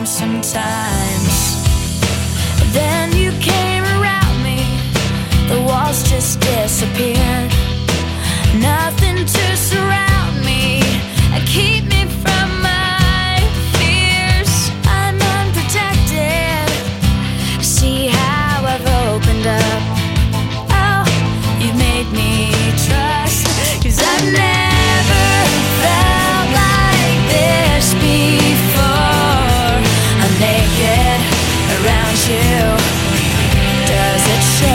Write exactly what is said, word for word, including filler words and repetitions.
come sometimes. Then you came around me, the walls just disappeared. Nothing to surround me and keep me from my fears. I'm unprotected. See how I've opened up. Oh, you've made me trust. 'Cause I've never felt like this before. I'm naked around you. Does it show?